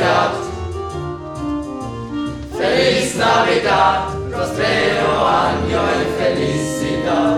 Navidad, Feliz Navidad, prospero año y felicidad.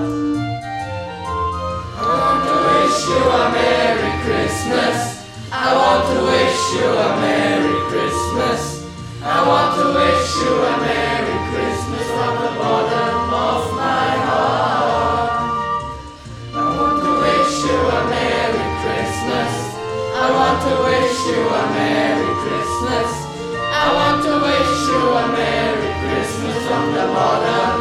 I want to wish you a Merry Christmas. I want to wish you a Merry Christmas. I want to wish you a Merry Christmas from the bottom of my heart. I want to wish you a Merry Christmas. I want to wish you a Merry Christmas. I want to wish you a Merry Christmas from the bottom